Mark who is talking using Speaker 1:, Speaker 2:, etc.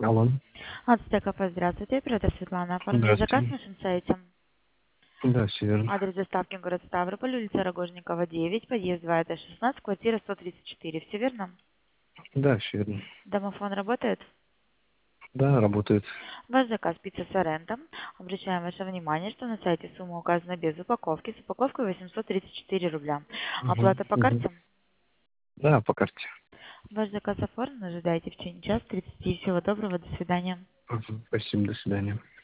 Speaker 1: Алло.
Speaker 2: Ацтеков, здравствуйте. Оператор Светлана. Оформили заказ на
Speaker 1: Здравствуйте.
Speaker 2: нашем сайте.
Speaker 1: Да, все верно.
Speaker 2: Адрес доставки город Ставрополь, улица Рогожникова, 9, подъезд 2, это 16, квартира 134. Все верно?
Speaker 1: Да, все верно.
Speaker 2: Домофон работает?
Speaker 1: Да, работает.
Speaker 2: Ваш заказ пицца Соренто. Обращаем ваше внимание, что на сайте сумма указана без упаковки. С упаковкой 834 рубля.
Speaker 1: Угу.
Speaker 2: Оплата по
Speaker 1: Угу.
Speaker 2: карте?
Speaker 1: Да, по карте.
Speaker 2: Ваш заказ оформлен. Ожидайте в течение часа 30. Всего доброго. До свидания.
Speaker 1: Спасибо, до свидания.